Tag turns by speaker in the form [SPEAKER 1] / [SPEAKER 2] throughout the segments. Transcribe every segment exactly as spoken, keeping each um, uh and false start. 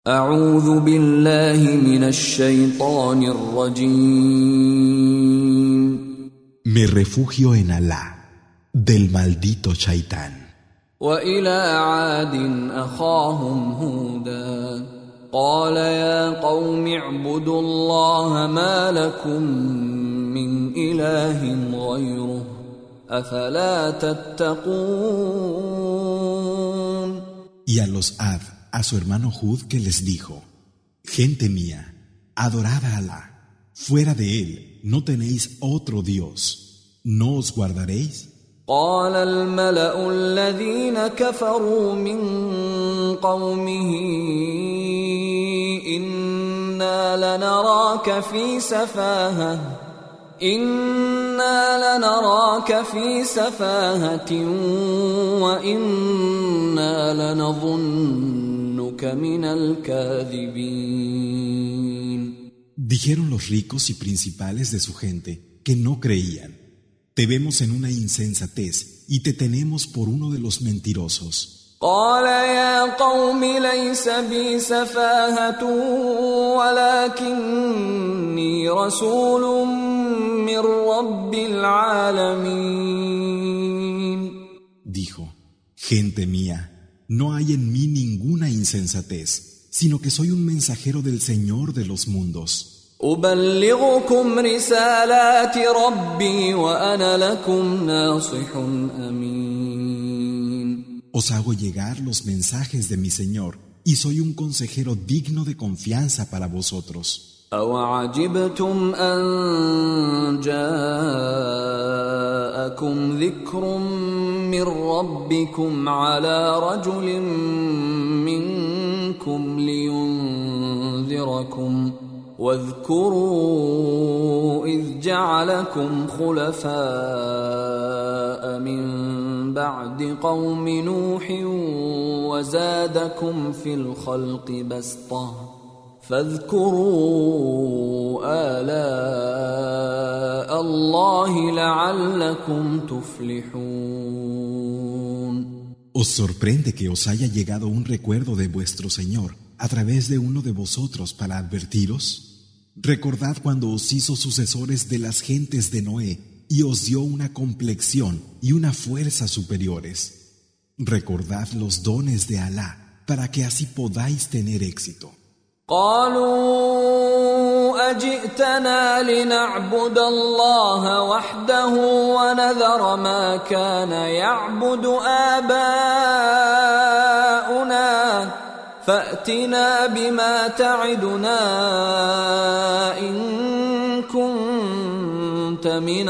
[SPEAKER 1] أعوذ بالله من الشيطان الرجيم.
[SPEAKER 2] Me refugio en Alá, del maldito Shaitán.
[SPEAKER 1] وإلى عاد أخاهم هودا قال يا قوم اعبدوا الله ما لكم من إله غيره أفلا تتقون.
[SPEAKER 2] Y a los Ad, a su hermano Hud, que les dijo: Gente mía, adorad a Alá. Fuera de él no tenéis otro Dios. ¿No os guardaréis?
[SPEAKER 1] قال الملأ الذين كفروا من قومه إنا لنراك في سفاهة إنا لنراك في سفاهة وإنا لنظنك من الكاذبين.
[SPEAKER 2] Dijeron los ricos y principales de su gente que no creían: Te vemos en una insensatez y te tenemos por uno de los mentirosos.
[SPEAKER 1] قال يا قوم ليس بي سفاهة ولكني رسول من رب العالمين.
[SPEAKER 2] Dijo: Gente mía, no hay en mí ninguna insensatez, sino que soy un mensajero del Señor de los mundos.
[SPEAKER 1] أبلغكم رسالات ربي وأنا لكم ناصح أمين.
[SPEAKER 2] Os hago llegar los mensajes de mi Señor y soy un consejero digno de confianza para vosotros.
[SPEAKER 1] أوعجبتم أن جاءكم ذكر من ربكم على رجل منكم لينذركم واذكروا إذ جعلكم خلفاء من بعد قوم نوح وزادكم في الخلق بسطة فاذكروا آلاء الله لعلكم تفلحون.
[SPEAKER 2] Os sorprende que os haya llegado un recuerdo de vuestro Señor a través de uno de vosotros para advertiros. Recordad cuando os hizo sucesores de las gentes de Noé y os dio una complexión y una fuerza superiores. Recordad los dones de Alá para que así podáis tener éxito.
[SPEAKER 1] قالوا أجئتنا لنعبد الله وحده ونذر ما كان يعبد آباؤنا فأتنا بما تعدنا إن كنت من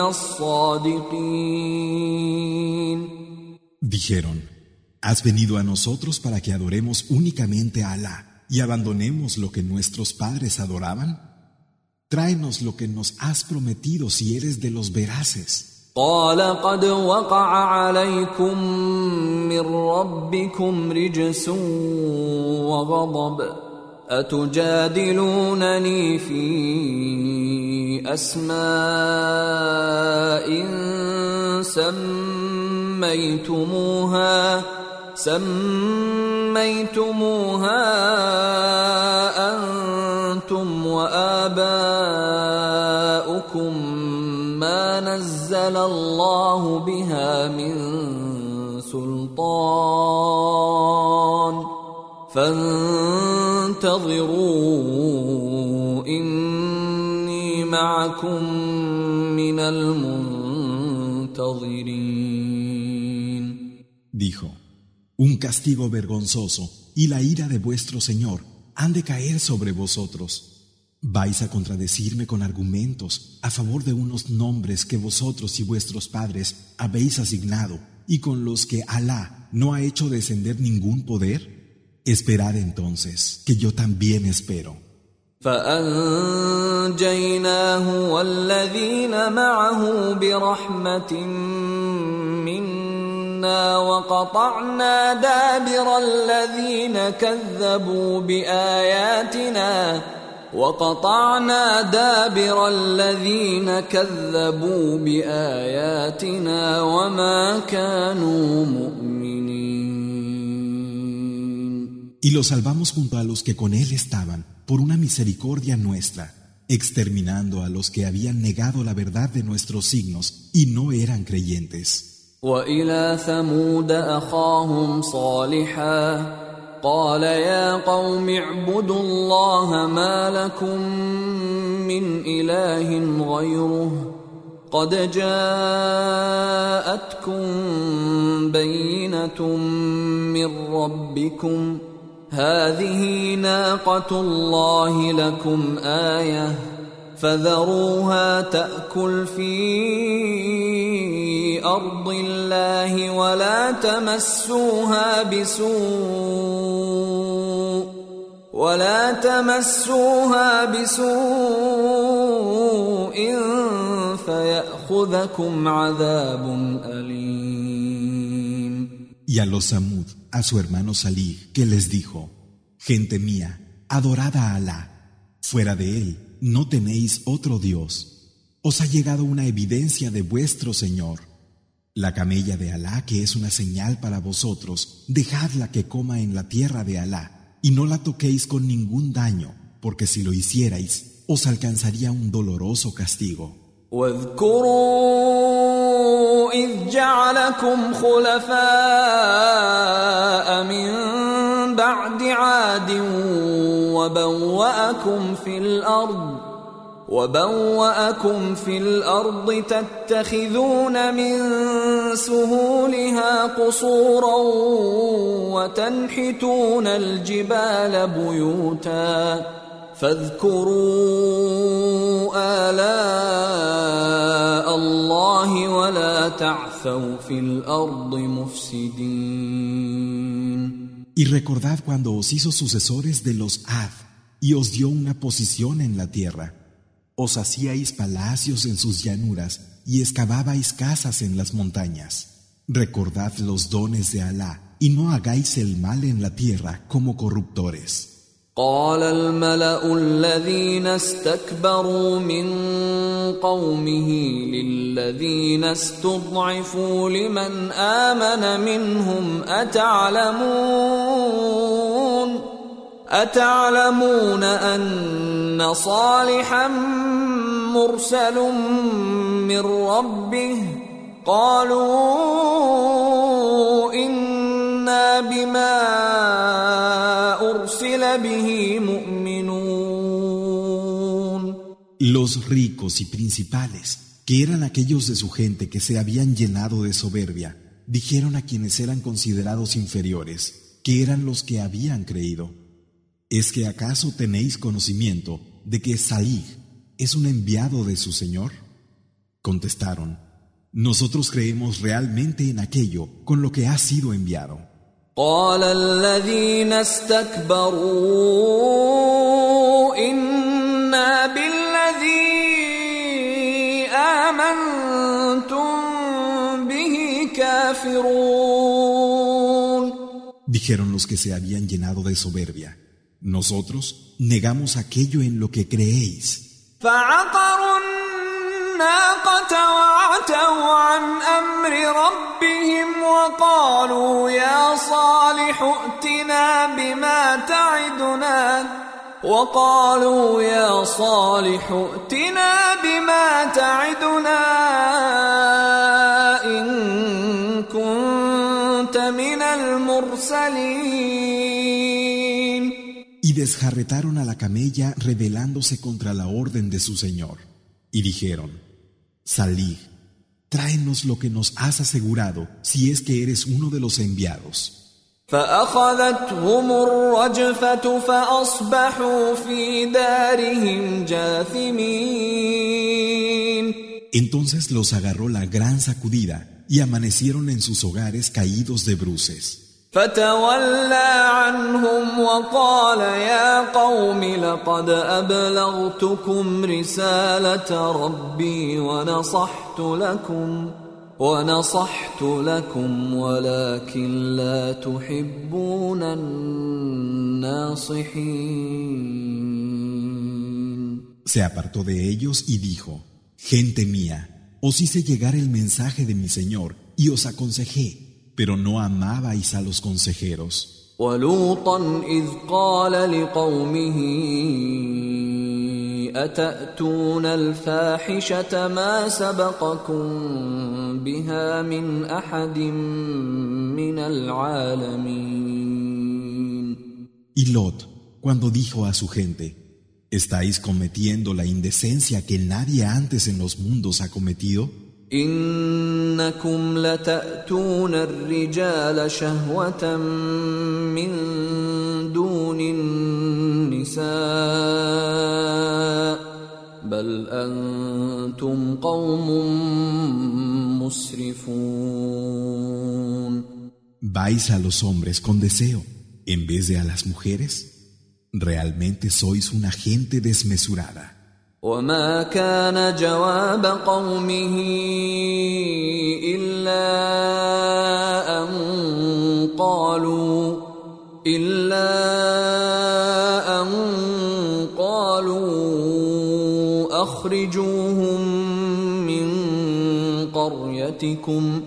[SPEAKER 1] الصادقين.
[SPEAKER 2] Dijeron: ¿Has venido a nosotros para que adoremos únicamente a Alá y abandonemos lo que nuestros padres adoraban? Tráenos lo que nos has prometido si eres de los veraces.
[SPEAKER 1] قال قد وقع عليكم من ربكم رجس وغضب أتجادلونني في أسماء سميتموها سميتموها أنتم وآباؤكم ما نزل الله بها من سلطان فانتظروا إني معكم من المنتظرين.
[SPEAKER 2] Dijo: Un castigo vergonzoso y la ira de vuestro Señor han de caer sobre vosotros. ¿Vais a contradecirme con argumentos a favor de unos nombres que vosotros y vuestros padres habéis asignado y con los que Alá no ha hecho descender ningún poder? Esperad entonces, que yo también espero.
[SPEAKER 1] فأنجيناه والذين معه برحمة منا وقطعنا دابر الذين كذبوا بآياتنا وقطعنا دابر الذين كذبوا بآياتنا وما كانوا مؤمنين.
[SPEAKER 2] y lo salvamos junto a los que con él estaban, por una misericordia nuestra, exterminando a los que habían negado la verdad de nuestros signos y no eran creyentes.
[SPEAKER 1] وإلى ثمود أخاهم صالحا قال يا قوم اعبدوا الله ما لكم من إله غيره قد جاءتكم بينة من ربكم هذه ناقة الله لكم آية فذروها تأكل في أرض الله ولا تمسوها بسوء ولا تمسوها بسوء فيأخذكم عذاب أليم.
[SPEAKER 2] Y a los Samud, a su hermano Salih, que les dijo: Gente mía, adorad a Alá, fuera de él no tenéis otro Dios. Os ha llegado una evidencia de vuestro Señor. La camella de Alá, que es una señal para vosotros, dejadla que coma en la tierra de Alá, y no la toquéis con ningún daño, porque si lo hicierais, os alcanzaría un doloroso castigo.
[SPEAKER 1] واذكروا إذ جعلكم خلفاء من بعد عاد وبوأكم في الأرض وبوأكم في الأرض تتخذون من سهولها قصورا وتنحتون الجبال بيوتا فاذكروا آلاء الله ولا تعثوا في الأرض مفسدين.
[SPEAKER 2] Y recordad cuando os hizo sucesores de los Ad y os dio una posición en la tierra. Os hacíais palacios en sus llanuras y excavabais casas en las montañas. Recordad los dones de Alá y no hagáis el mal en la tierra como corruptores.
[SPEAKER 1] قال الملأ الذين استكبروا من قومه للذين استضعفوا لمن آمن منهم أتعلمون أتعلمون أن صالحا مرسل من ربه قالوا إنا بما أرسل به مؤمنون.
[SPEAKER 2] Los ricos y principales, que eran aquellos de su gente que se habían llenado de soberbia, dijeron a quienes eran considerados inferiores, que eran los que habían creído: ¿Es que acaso tenéis conocimiento de que Salih es un enviado de su Señor? Contestaron: Nosotros creemos realmente en aquello con lo que ha sido enviado.
[SPEAKER 1] قال الذين استكبروا إنا بالذي آمنتم به كافرون.
[SPEAKER 2] Dijeron los que se habían llenado de soberbia: Nosotros negamos aquello en lo que creéis.
[SPEAKER 1] فعقروا الناقة وعتوا عن أمر ربهم وقالوا يا صالح ائتنا بما تعدنا وقالوا يا صالح ائتنا بما تعدنا إن كنت من المرسلين.
[SPEAKER 2] Y desjarretaron a la camella rebelándose contra la orden de su Señor. Y dijeron: Salih, tráenos lo que nos has asegurado si es que eres uno de los enviados.
[SPEAKER 1] فأخذتهم الرجفة فأصبحوا في دارهم جاثمين.
[SPEAKER 2] Entonces los agarró la gran sacudida y amanecieron en sus hogares caídos de bruces.
[SPEAKER 1] فتولى عنهم وقال يا قوم لقد أبلغتكم رسالة ربي ونصحت لكم ونصحت لكم ولكن لا تحبون الناصحين.
[SPEAKER 2] Se apartó de ellos y dijo: Gente mía, os hice llegar el mensaje de mi Señor y os aconsejé, pero no amabais a los consejeros.
[SPEAKER 1] ولوطا إذ قال لقومه أتأتون الفاحشة ما سبقكم بها من أحد من العالمين.
[SPEAKER 2] Y Lot, cuando dijo a su gente, ¿estáis cometiendo la indecencia que nadie antes en los mundos ha cometido?
[SPEAKER 1] إنكم لتأتون الرجال شهوة من دون النساء بل أنتم قوم مسرفون.
[SPEAKER 2] ¿Vais a los hombres con deseo en vez de a las mujeres? Realmente sois una gente desmesurada.
[SPEAKER 1] وما كان جواب قومه إلا أن قالوا إلا أن قالوا أخرجوهم من قريتكم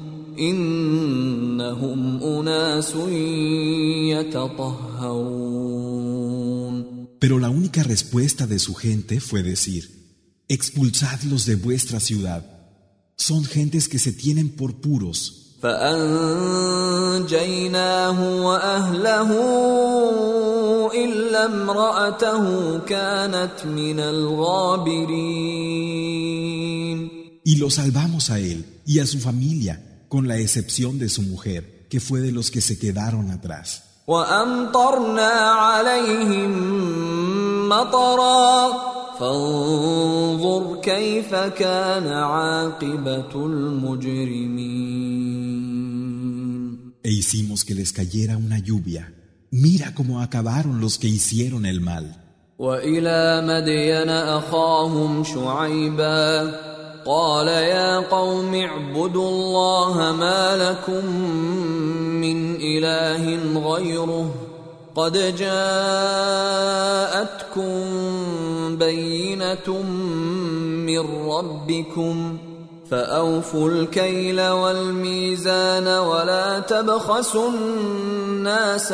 [SPEAKER 1] إنهم أناس يتطهرون.
[SPEAKER 2] Pero la única respuesta de su gente fue decir, expulsadlos de vuestra ciudad. Son gentes que se tienen por puros.
[SPEAKER 1] فأنجيناه وأهله إلا امرأته كانت من الغابرين.
[SPEAKER 2] Y lo salvamos a él y a su familia, con la excepción de su mujer, que fue de los que se quedaron atrás.
[SPEAKER 1] وأمطرنا عليهم مطرا فانظر كيف كان عاقبة المجرمين.
[SPEAKER 2] E hicimos que les cayera una lluvia. Mira cómo acabaron los que hicieron el mal.
[SPEAKER 1] وإلى مدين أخاهم شعيبا قال يا قوم اعبدوا الله ما لكم من إله غيره قد جاءتكم بينة من ربكم فأوفوا الكيل والميزان ولا تبخسوا الناس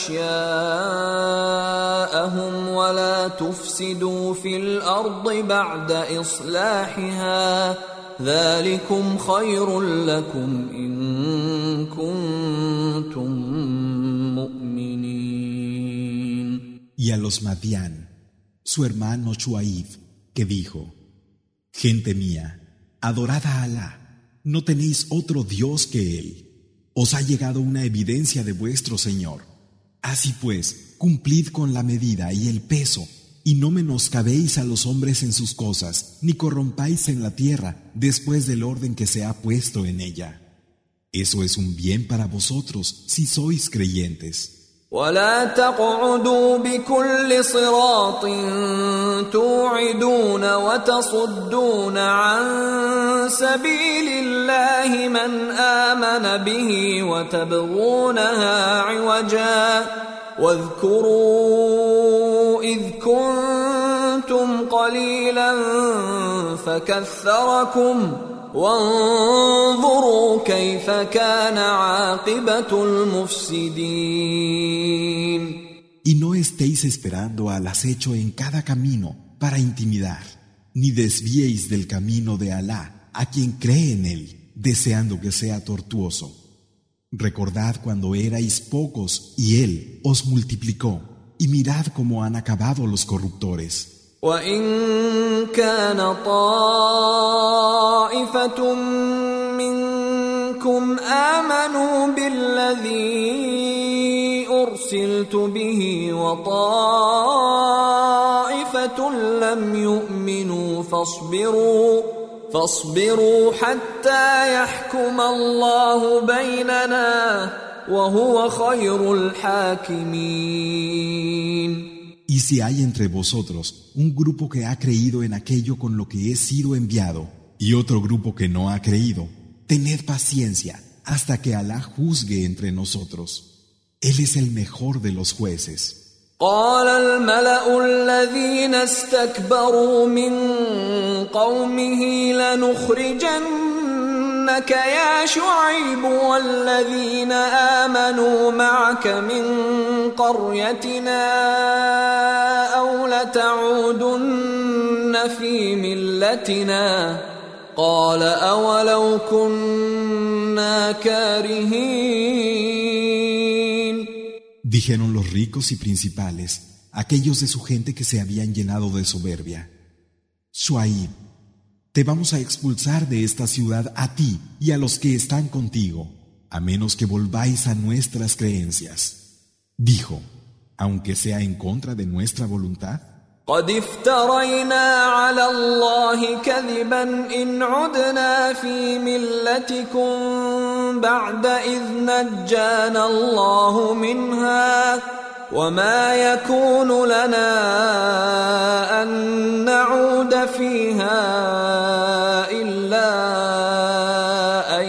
[SPEAKER 1] أشياءهم ولا تفسدوا في الأرض بعد إصلاحها ذلكم خير لكم إن كنتم مؤمنين.
[SPEAKER 2] Y a los Madián, su hermano Shuaib, que dijo, gente mía, adorad a Alá, no tenéis otro Dios que Él. Os ha llegado una evidencia de vuestro Señor. Así pues, cumplid con la medida y el peso, y no menoscabéis a los hombres en sus cosas, ni corrompáis en la tierra después del orden que se ha puesto en ella. Eso es un bien para vosotros, si sois creyentes.
[SPEAKER 1] ولا تقعدوا بكل صراط توعدون وتصدون عن سبيل الله من آمن به وتبغونها عوجا واذكروا إذ كنتم قليلا فكثركم وانظروا كيف كان عاقبة المفسدين.
[SPEAKER 2] Y no estéis esperando al acecho en cada camino para intimidar, ni desviéis del camino de Alá a quien cree en él, deseando que sea tortuoso. Recordad cuando erais pocos y él os multiplicó, y mirad cómo han acabado los corruptores.
[SPEAKER 1] وَإِن كَانَ طَائِفَةٌ مِّنكُمْ آمَنُوا بِالَّذِي أُرْسِلْتُ بِهِ وَطَائِفَةٌ لَّمْ يُؤْمِنُوا فَاصْبِرُوا فَاصْبِرُوا حَتَّى يَحْكُمَ اللَّهُ بَيْنَنَا وَهُوَ خَيْرُ الْحَاكِمِينَ.
[SPEAKER 2] Y si hay entre vosotros un grupo que ha creído en aquello con lo que he sido enviado y otro grupo que no ha creído, tened paciencia hasta que Alá juzgue entre nosotros. Él es el mejor de los jueces.
[SPEAKER 1] قال الملأ الذين استكبروا من قومه لنخرجنك لنخرجنك يا شعيب والذين آمنوا معك من قريتنا أو لتعودن في ملتنا قال أولو كنا كارهين.
[SPEAKER 2] Dijeron los ricos y principales, aquellos de su gente que se habían llenado de soberbia: Shuaib, te vamos a expulsar de esta ciudad a ti y a los que están contigo, a menos que volváis a nuestras creencias. Dijo: aunque sea en contra de nuestra voluntad.
[SPEAKER 1] قد افترينا على الله كذبا إن عدنا في ملتكم بعد إذ نجانا الله منها وما يكون لنا أن نعود فيها إلا أن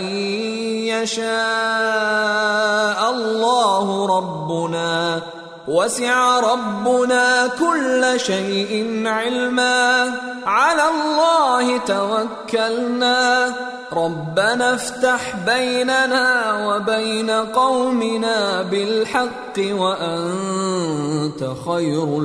[SPEAKER 1] يشاء الله ربنا وسع ربنا كل شيء علما على الله توكلنا ربنا افتح بيننا وبين قومنا بالحق وأنت خير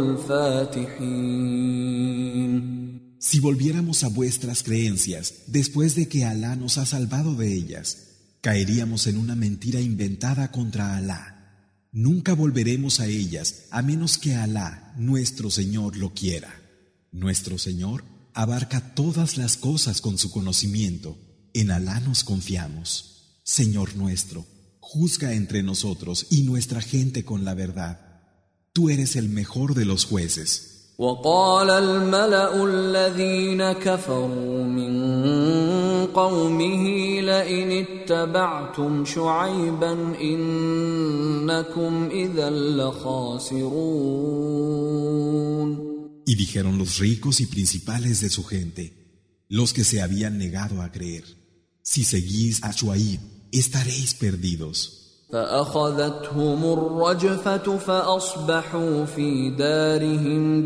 [SPEAKER 1] الفاتحين.
[SPEAKER 2] Si volviéramos a vuestras creencias después de que Alá nos ha salvado de ellas, caeríamos en una mentira inventada contra Alá. Nunca volveremos a ellas a menos que Alá, nuestro Señor, lo quiera. Nuestro Señor abarca todas las cosas con su conocimiento. En Alá nos confiamos. Señor nuestro, juzga entre nosotros y nuestra gente con la verdad. Tú eres el mejor de los jueces.
[SPEAKER 1] وقال الملأ الذين كفروا من قومه لئن اتبعتم شعيبا إنكم إذا لخاسرون.
[SPEAKER 2] Y dijeron los ricos y principales de su gente, los que se habían negado a creer: si seguís a Shuaib, estaréis perdidos.
[SPEAKER 1] فأخذتهم الرجفة فأصبحوا في دارهم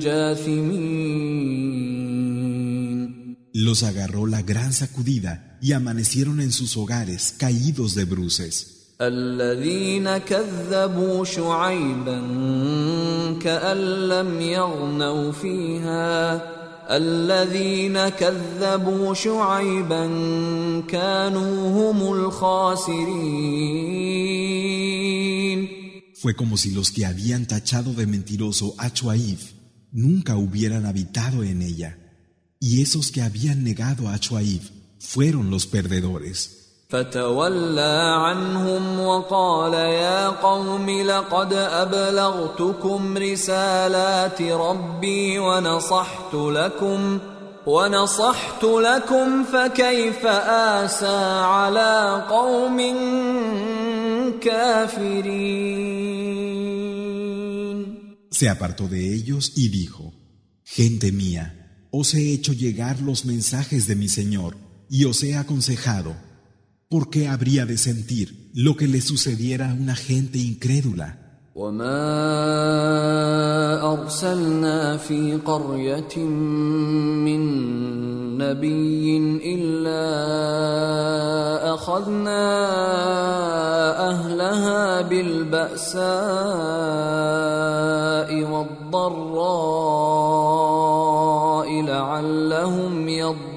[SPEAKER 1] جاثمين.
[SPEAKER 2] Los agarró la gran sacudida y amanecieron en sus hogares caídos de bruces.
[SPEAKER 1] الذين كذبوا شعيبا كأن لم يغنوا فيها الذين كذبوا شعيبا كانوا هم الخاسرين.
[SPEAKER 2] Fue como si los que habían tachado de mentiroso a Shuaib nunca hubieran habitado en ella, y esos que habían negado a Shuaib fueron los perdedores.
[SPEAKER 1] فتولى عنهم وقال يا قوم لقد أبلغتكم رسالات ربي ونصحت لكم ونصحت لكم فكيف آسى على قوم كافرين.
[SPEAKER 2] Se apartó de ellos y dijo: gente mía, os he hecho llegar los mensajes de mi Señor y os he aconsejado. ¿Por qué habría de sentir lo que le sucediera a una gente incrédula?
[SPEAKER 1] وما أرسلنا في قرية من نبي إلا أخذنا أهلها بالبأساء والضراء لعلهم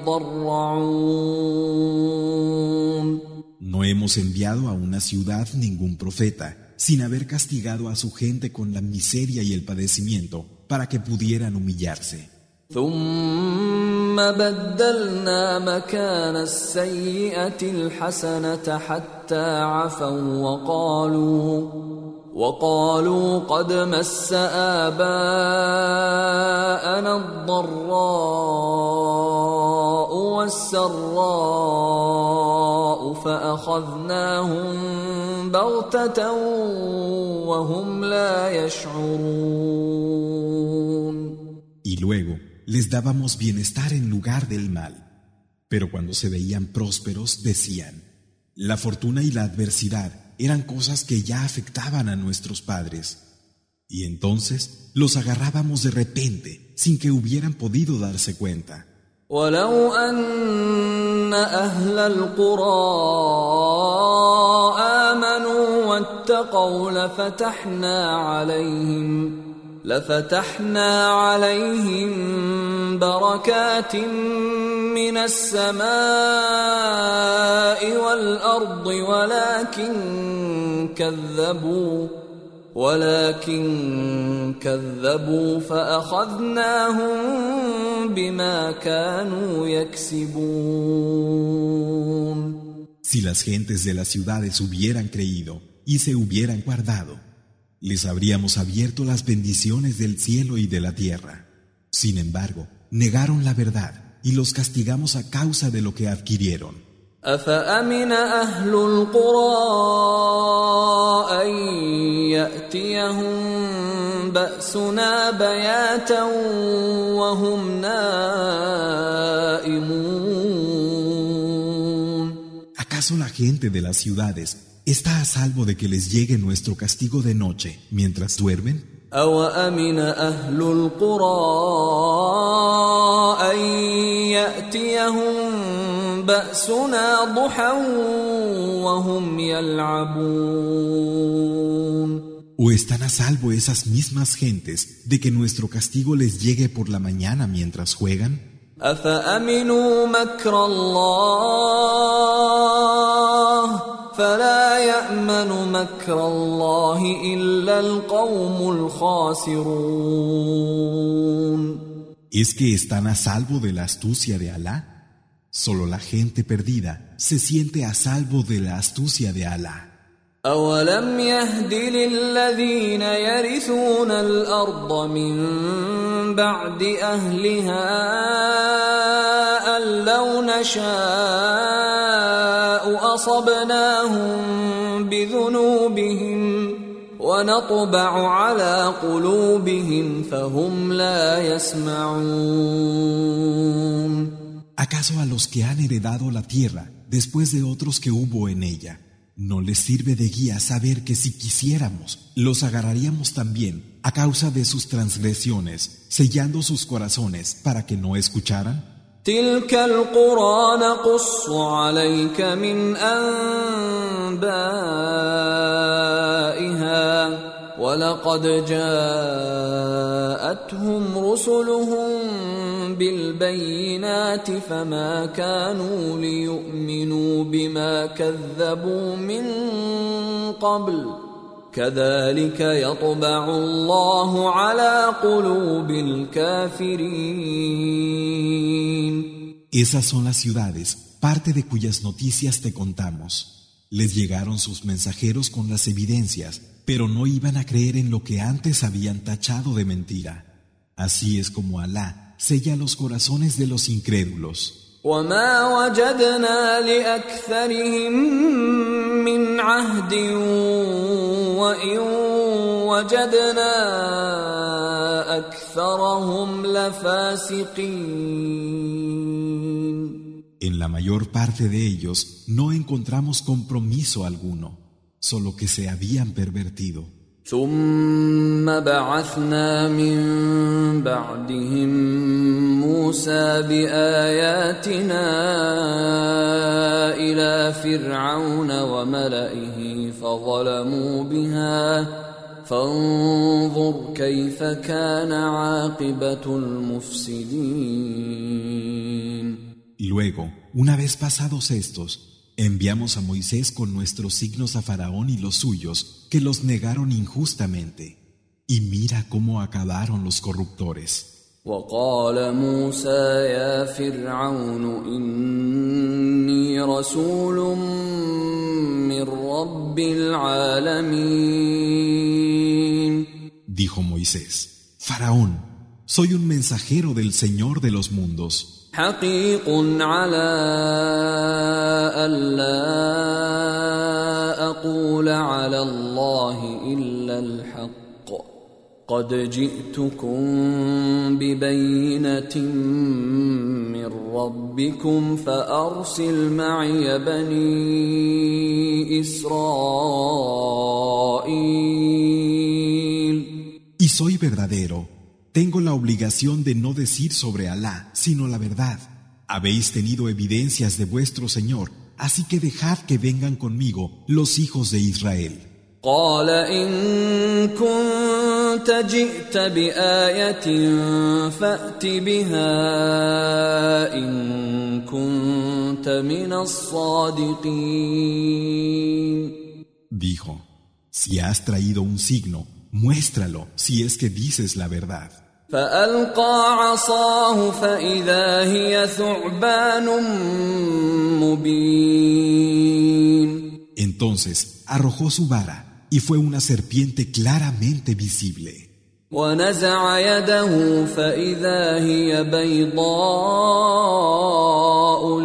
[SPEAKER 1] يضرعون.
[SPEAKER 2] No hemos enviado a una ciudad ningún profeta sin haber castigado a su gente con la miseria y el padecimiento para que pudieran humillarse.
[SPEAKER 1] ثم بدلنا مكان السيئة الحسنة حتى عفوا وقالوا وقالوا قد مس آباءنا الضراء والسراء فأخذناهم بغتة وهم لا يشعرون.
[SPEAKER 2] Y luego les dábamos bienestar en lugar del mal. Pero cuando se veían prósperos, decían: la fortuna y la adversidad eran cosas que ya afectaban a nuestros padres. Y entonces los agarrábamos de repente, sin que hubieran podido darse cuenta.
[SPEAKER 1] ولو أن أهل القرى آمنوا واتقوا لفتحنا عليهم لفتحنا عليهم بركات من السماء والأرض ولكن كذبوا ولكن كذبوا فأخذناهم بما كانوا يكسبون.
[SPEAKER 2] Si las gentes de las ciudades hubieran creído y se hubieran guardado, les habríamos abierto las bendiciones del cielo y de la tierra. Sin embargo, negaron la verdad y los castigamos a causa de lo que adquirieron.
[SPEAKER 1] أفأمن أهل القرى أن يأتيهم بأسنا بياتا وهم نائمون.
[SPEAKER 2] ¿Acaso la gente de las ciudades está a salvo de que les llegue nuestro castigo de noche mientras duermen?
[SPEAKER 1] أوأمن أهل القرى أن يأتيهم بأسنا ضحى وهم يلعبون.
[SPEAKER 2] ¿O están a salvo esas mismas gentes de que nuestro castigo les llegue por la mañana mientras juegan?
[SPEAKER 1] أفأمنوا مكر الله فلا يأمن مكر الله إلا القوم الخاسرون.
[SPEAKER 2] ¿Es que están a salvo de la astucia de Alá? Solo la gente perdida se siente a salvo de la astucia de Alá.
[SPEAKER 1] أولم يهد للذين يرثون الأرض من بعد أهلها أن لو نشاء أصبناهم بذنوبهم ونطبع على قلوبهم فهم لا يسمعون.
[SPEAKER 2] ¿Acaso a los que han heredado la tierra después de otros que hubo en ella no les sirve de guía saber que si quisiéramos los agarraríamos también a causa de sus transgresiones, sellando sus corazones para que no escucharan?
[SPEAKER 1] تلك القرى نقص عليك من أنبائها ولقد جاءتهم رسلهم بالبينات فما كانوا ليؤمنوا بما كذبوا من قبل كذلك يطبع الله على قلوب الكافرين.
[SPEAKER 2] Esas son las ciudades, parte de cuyas noticias te contamos. Les llegaron sus mensajeros con las evidencias, pero no iban a creer en lo que antes habían tachado de mentira. Así es como Alá sella los corazones de los incrédulos.
[SPEAKER 1] وما وجدنا لأكثرهم من عهد وإن وجدنا أكثرهم لفاسقين.
[SPEAKER 2] En la mayor parte de ellos no encontramos compromiso alguno, solo que se habían pervertido.
[SPEAKER 1] ثم بعثنا من بعدهم موسى بآياتنا إلى فرعون وملئه فظلموا بها فانظر كيف كان عاقبة المفسدين.
[SPEAKER 2] Luego, una vez pasados estos, enviamos a Moisés con nuestros signos a Faraón y los suyos, que los negaron injustamente. Y mira cómo acabaron los corruptores.
[SPEAKER 1] وقال موسى يا فرعون إني رسول من رب العالمين.
[SPEAKER 2] Dijo Moisés, Faraón, soy un mensajero del Señor de los mundos.
[SPEAKER 1] حقيق على ألا أقول على الله إلا الحق قد جئتكم ببينة من ربكم فأرسل معي بني إسرائيل.
[SPEAKER 2] Y soy verdadero. Tengo la obligación de no decir sobre Alá, sino la verdad. Habéis tenido evidencias de vuestro Señor, así que dejad que vengan conmigo los hijos de Israel.
[SPEAKER 1] قال إن كنت جئت بآية فأت بها إن كنت من الصادقين.
[SPEAKER 2] Dijo, si has traído un signo, muéstralo si es que dices la verdad.
[SPEAKER 1] فألقى عصاه فإذا هي ثعبان مبين.
[SPEAKER 2] Entonces arrojó su vara y fue una serpiente claramente visible.
[SPEAKER 1] ونزع يده فإذا هي بيضاء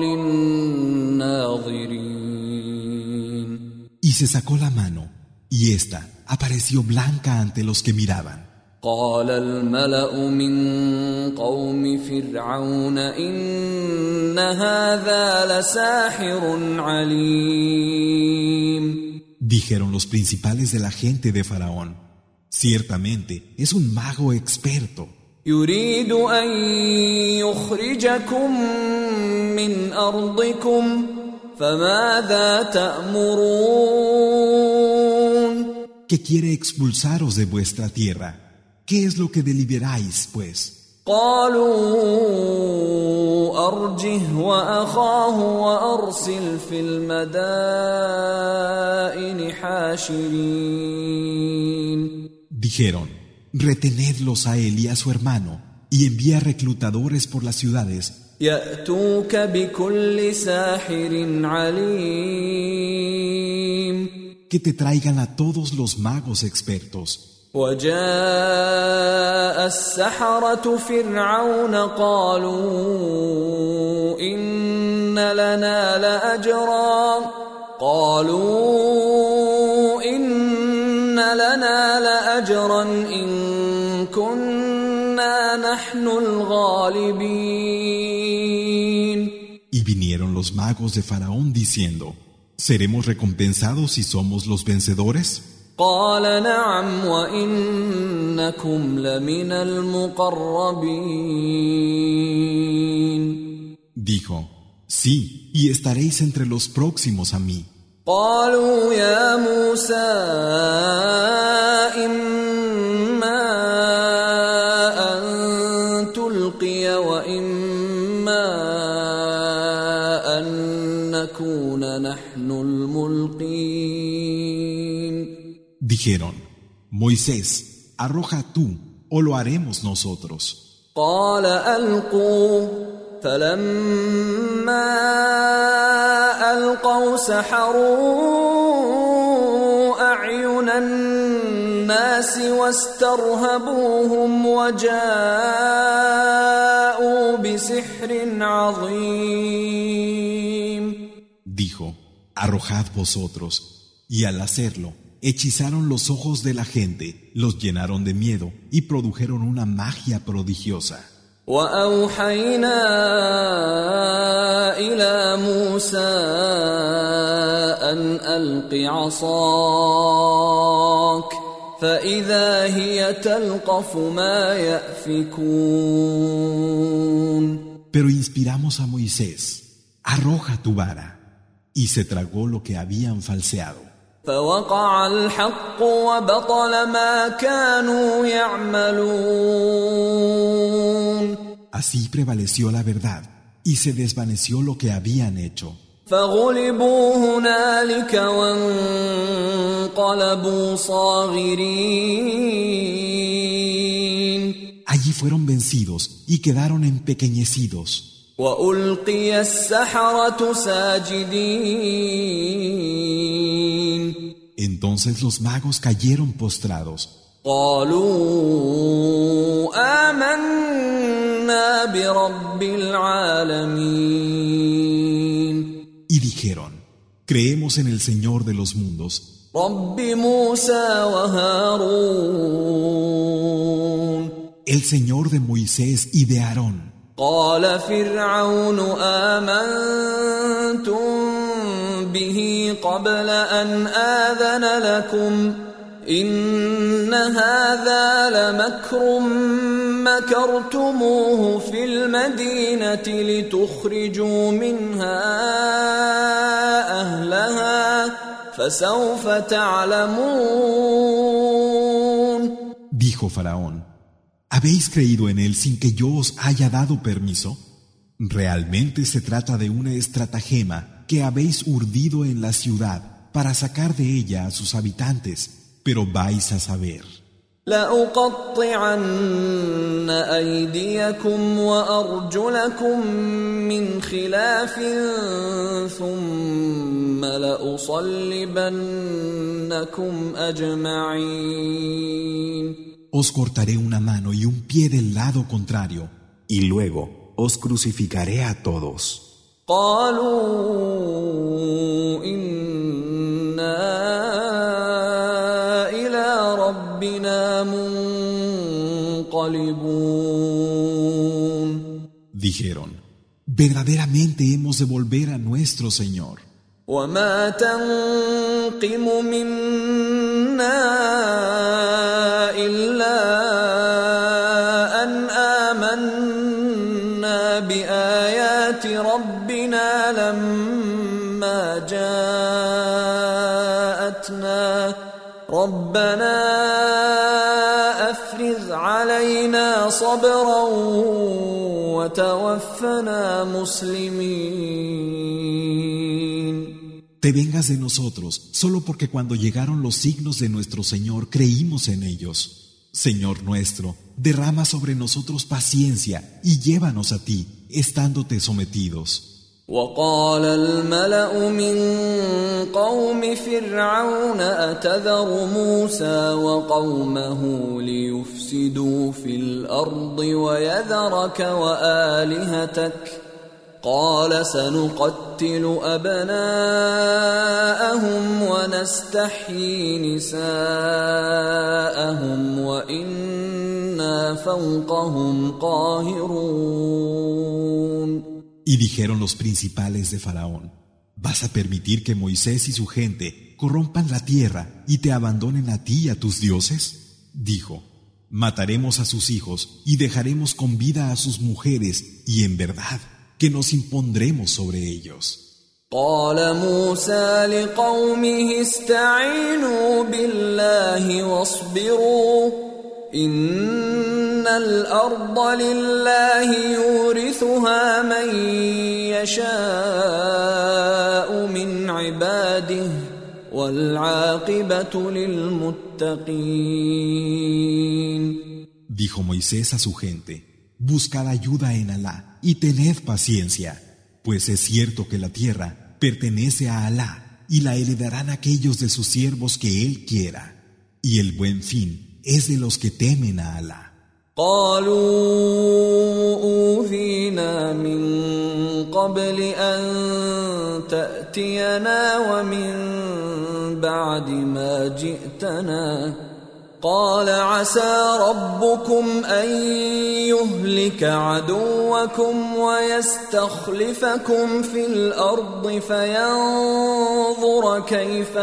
[SPEAKER 1] للناظرين.
[SPEAKER 2] Y se sacó la mano, y ésta apareció blanca ante los que miraban.
[SPEAKER 1] قال الملأ من قوم فرعون إن هذا لساحر عليم.
[SPEAKER 2] Dijeron los principales de la gente de Faraón, ciertamente es un mago experto.
[SPEAKER 1] يريد أن يخرجكم من أرضكم فماذا تأمرون.
[SPEAKER 2] Que quiere expulsaros de vuestra tierra. ¿Qué es lo que deliberáis, pues?
[SPEAKER 1] قالوا أرجه وأخاه وأرسل في المدائن حاشرين.
[SPEAKER 2] Dijeron, retenedlos a él y a su hermano y envía reclutadores por las ciudades
[SPEAKER 1] يأتوك بكل ساحر عليم.
[SPEAKER 2] que te traigan a todos los magos expertos.
[SPEAKER 1] وجاء السحرة فرعون قالوا إن لنا لأجرا قالوا إن لنا لأجرا إن كنا نحن الغالبين.
[SPEAKER 2] Y vinieron los magos de Faraón diciendo, ¿seremos recompensados si somos los vencedores?
[SPEAKER 1] قال نعم وإنكم لمن المقربين.
[SPEAKER 2] Dijo, sí, y estaréis entre los próximos a mí.
[SPEAKER 1] قالوا يا موسى إما أن تلقي وإما أن نكون نحن الملقين.
[SPEAKER 2] Dijeron, Moisés, arroja tú, o lo haremos nosotros.
[SPEAKER 1] قال ألقوا فلما ألقوا سحروا أعين الناس واسترهبوهم وجاءوا بسحر عظيم.
[SPEAKER 2] Dijo, arrojad vosotros, y al hacerlo, hechizaron los ojos de la gente, los llenaron de miedo y produjeron una magia prodigiosa.
[SPEAKER 1] وأوحينا إلى موسى أن ألق عصاك فإذا هي تلقف ما يأفكون.
[SPEAKER 2] Pero inspiramos a Moisés, arroja tu vara, y se tragó lo que habían falseado.
[SPEAKER 1] فوقع الحق وبطل ما كانوا يعملون.
[SPEAKER 2] Así prevaleció la verdad y se desvaneció lo que habían hecho.
[SPEAKER 1] فغلبوا هنالك وانقلبوا صاغرين.
[SPEAKER 2] Allí fueron vencidos y quedaron empequeñecidos.
[SPEAKER 1] وألقي السحرة ساجدين.
[SPEAKER 2] Entonces los magos cayeron postrados.
[SPEAKER 1] قالوا آمنا برب العالمين.
[SPEAKER 2] Y dijeron, creemos en el Señor de los mundos,
[SPEAKER 1] رب موسى وهارون.
[SPEAKER 2] el Señor de Moisés y de Aarón.
[SPEAKER 1] قال فرعون آمنتم به قبل أن آذن لكم إن هذا لمكر مكرتموه في المدينة لتخرجوا منها أهلها فسوف تعلمون.
[SPEAKER 2] Dijo Faraón: ¿habéis creído en él sin que yo os haya dado permiso? Realmente se trata de una estratagema que habéis urdido en la ciudad para sacar de ella a sus habitantes, pero vais a saber.
[SPEAKER 1] لأقطعن أيديكم وأرجلكم من خلاف ثم لأصلبنكم أجمعين.
[SPEAKER 2] Os cortaré una mano y un pie del lado contrario, y luego os crucificaré a todos.
[SPEAKER 1] قالوا إنا إلى ربنا منقلبون.
[SPEAKER 2] Dijeron: verdaderamente hemos de volver a nuestro Señor.
[SPEAKER 1] وما تنقم منا إلا أن آمنا بآيات ربنا لما جاءتنا ربنا أفرغ علينا صبرا وتوفنا مسلمين.
[SPEAKER 2] Te vengas de nosotros, solo porque cuando llegaron los signos de nuestro Señor creímos en ellos. Señor nuestro, derrama sobre nosotros paciencia y llévanos a ti, estándote sometidos.
[SPEAKER 1] وقال الملأ من قوم فرعون أتذر موسى وقومه ليفسدوا في الأرض ويذرك وآلهتك قال سنقتل أبناءهم ونستحيي نساءهم وإنا فوقهم قاهرون.
[SPEAKER 2] Y dijeron los principales de Faraón: ¿vas a permitir que Moisés y su gente corrompan la tierra y te abandonen a ti y a tus dioses? Dijo: mataremos a sus hijos y dejaremos con vida a sus mujeres, y en verdad que nos impondremos sobre ellos.
[SPEAKER 1] قال موسى لقومه استعينوا بالله واصبروا إن الأرض لله يورثها من يشاء من عباده والعاقبة للمتقين.
[SPEAKER 2] Dijo Moisés a su gente: buscad ayuda en Alá y tened paciencia, pues es cierto que la tierra pertenece a Alá y la heredarán aquellos de sus siervos que Él quiera, y el buen fin es de los que temen a Alá.
[SPEAKER 1] قالوا أوذينا من قبل أن تأتينا ومن بعد ما جئتنا قال عسى ربكم أن يهلك عدوكم ويستخلفكم في الأرض فينظر كيف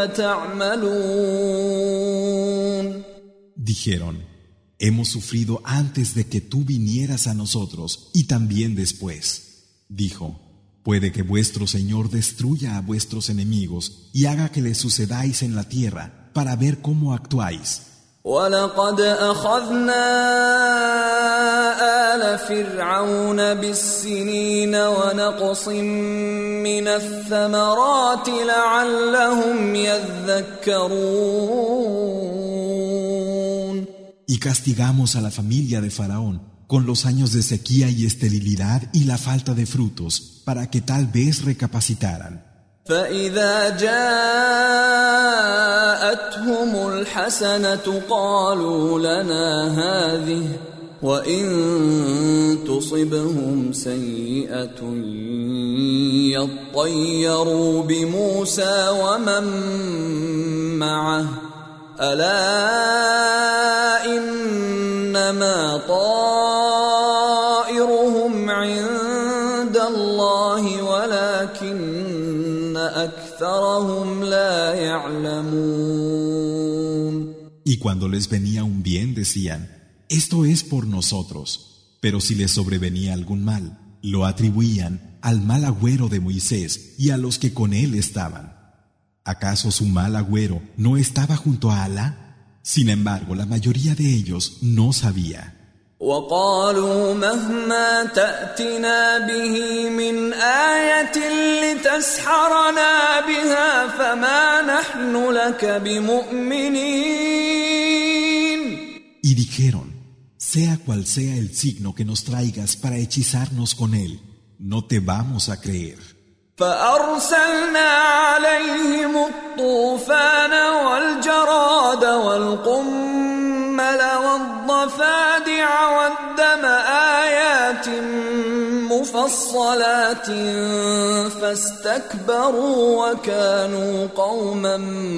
[SPEAKER 1] تعملون.
[SPEAKER 2] Dijeron: hemos sufrido antes de que tú vinieras a nosotros y también después. Dijo: puede que vuestro Señor destruya a vuestros enemigos y haga que les sucedáis en la tierra para ver cómo actuáis.
[SPEAKER 1] وَلَقَدْ أَخَذْنَا آلَ فِرْعَوْنَ بِالسِّنِينَ وَنَقْصٍ مِّنَ الثَّمَرَاتِ لَعَلَّهُمْ يَذَّكَّرُونَ.
[SPEAKER 2] Y castigamos a la familia de Faraón con los años de sequía y esterilidad y la falta de frutos, para que tal vez recapacitaran.
[SPEAKER 1] فإذا جاءتهم الحسنة قالوا لنا هذه وإن تصبهم سيئة يطيروا بموسى ومن معه ألا إنما طائرهم عند الله ولكن أكثرهم لا يعلمون.
[SPEAKER 2] Y cuando les venía un bien decían: esto es por nosotros. Pero si les sobrevenía algún mal, lo atribuían al mal agüero de Moisés y a los que con él estaban. ¿Acaso su mal agüero no estaba junto a Alá? Sin embargo, la mayoría de ellos no sabía.
[SPEAKER 1] وقالوا مهما تأتنا به من آية لتسحرنا بها فما نحن لك بمؤمنين.
[SPEAKER 2] Y dijeron, sea cual sea el signo que nos traigas para hechizarnos con él, no te vamos a creer.
[SPEAKER 1] فأرسلنا عليهم الطوفان والجراد والقمل والضفادع والدم آيات مفصلات فاستكبروا وكانوا قوما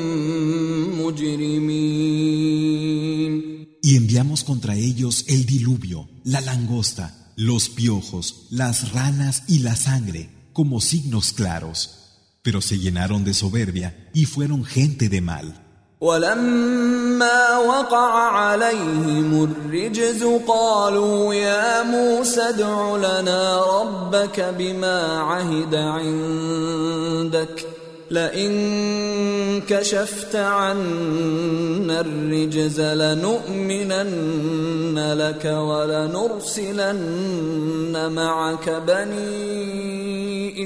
[SPEAKER 1] مجرمين.
[SPEAKER 2] Y enviamos contra ellos el diluvio, la langosta, los piojos, las ranas y la sangre, como signos claros. Pero se llenaron de soberbia y fueron gente de mal.
[SPEAKER 1] ولما وقع عليهم الرجز قالوا يا موسى ادع لنا ربك بما عهد عندك لئن كشفت عنا الرجز لنؤمنن لك ولنرسلن معك بني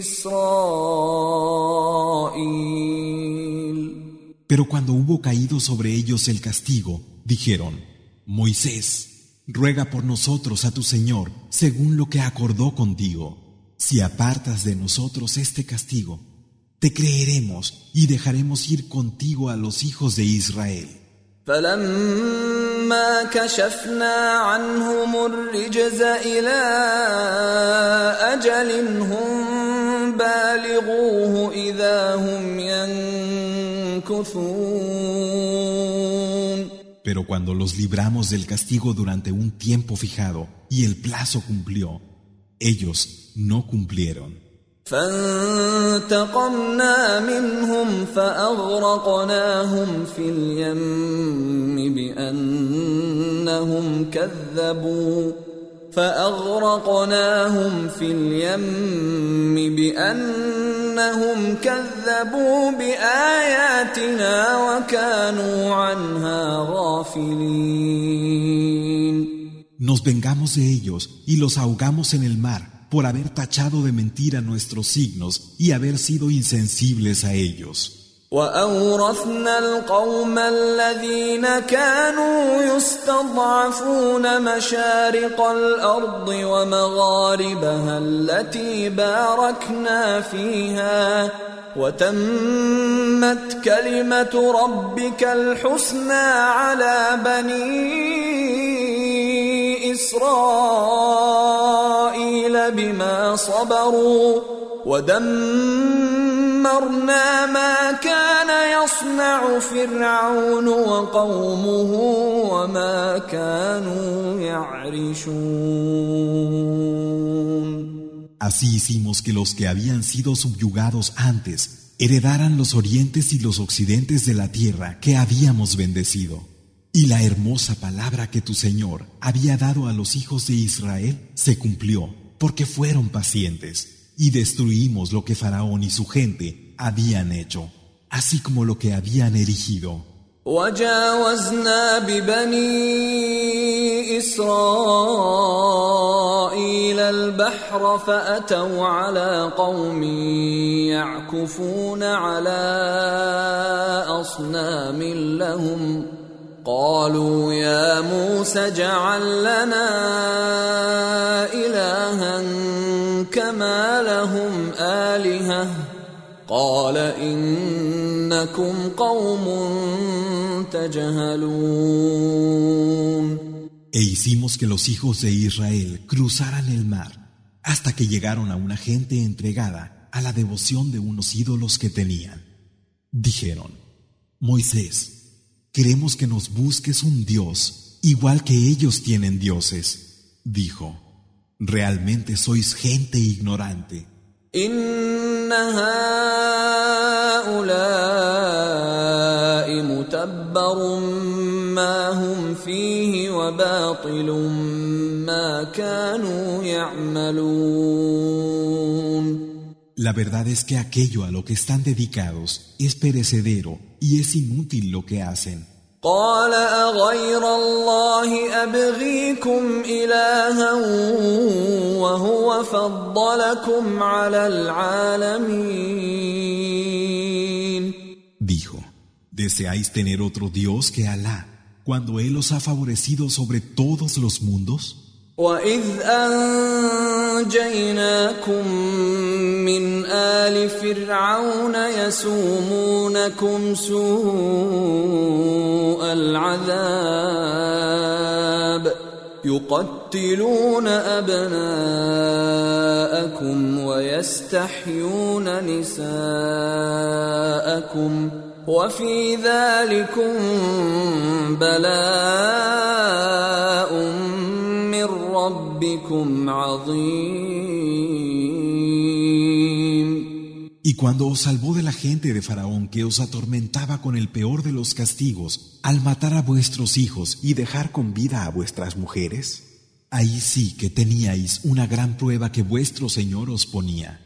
[SPEAKER 1] إسرائيل.
[SPEAKER 2] Pero cuando hubo caído sobre ellos el castigo, dijeron, Moisés, ruega por nosotros a tu Señor según lo que acordó contigo. Si apartas de nosotros este castigo, te creeremos y dejaremos ir contigo a los hijos de Israel.
[SPEAKER 1] فلما كشفنا عنهم الرجز إلى أجل هم بالغوه إذا هم ينكثون.
[SPEAKER 2] Pero cuando los libramos del castigo durante un tiempo fijado y el plazo cumplió, ellos no cumplieron.
[SPEAKER 1] فانتقمنا منهم فأغرقناهم في اليم بأنهم كذبوا فأغرقناهم في اليم بأنهم كذبوا بآياتنا وكانوا عنها غافلين.
[SPEAKER 2] Nos vengamos de ellos y los ahogamos en el mar por haber tachado de mentira nuestros signos y haber sido insensibles a ellos.
[SPEAKER 1] وأورثنا القوم الذين كانوا يستضعفون مشارق الأرض ومغاربها التي باركنا فيها وتمت كلمة ربك الحسنى على بني إسرائيل بما صبروا ودمرنا ما كان يصنع فرعون وقومه وما كانوا يعرشون.
[SPEAKER 2] Así hicimos que los que habían sido subyugados antes heredaran los orientes y los occidentes de la tierra que habíamos bendecido. Y la hermosa palabra que tu Señor había dado a los hijos de Israel se cumplió, porque fueron pacientes, y destruimos lo que Faraón y su gente habían hecho, así como lo que habían erigido.
[SPEAKER 1] وجاوزنا ببني إسرائيل البحر فأتوا على قوم يعكفون على أصنام لهم قالوا يا موسى اجعل لنا إلها كما لهم آلهة قال إنكم قوم تجهلون.
[SPEAKER 2] E hicimos que los hijos de Israel cruzaran el mar hasta que llegaron a una gente entregada a la devoción de unos ídolos que tenían. Dijeron, Moisés, queremos que nos busques un Dios, igual que ellos tienen dioses. Dijo, realmente sois gente ignorante.
[SPEAKER 1] إن هؤلاء متبر ما هم فيه وباطل ما كانوا يعملون.
[SPEAKER 2] La verdad es que aquello a lo que están dedicados es perecedero y es inútil lo que hacen.
[SPEAKER 1] قال أغير الله أبغيكم إلها وهو فضلكم على العالمين.
[SPEAKER 2] Dijo, ¿deseáis tener otro Dios que Alá cuando Él os ha favorecido sobre todos los mundos?
[SPEAKER 1] وَإِذْ أَنْجَيْنَاكُمْ مِنْ آلِ فِرْعَوْنَ يَسُومُونَكُمْ سُوءَ الْعَذَابِ يُقَتِّلُونَ أَبْنَاءَكُمْ وَيَسْتَحْيُونَ نِسَاءَكُمْ وَفِي ذَلِكُمْ بَلَاءٌ مِّن رَّبِّكُمْ عَظِيمٌ.
[SPEAKER 2] Y cuando os salvó de la gente de Faraón que os atormentaba con el peor de los castigos, al matar a vuestros hijos y dejar con vida a vuestras mujeres, ahí sí que teníais una gran prueba que vuestro Señor os ponía.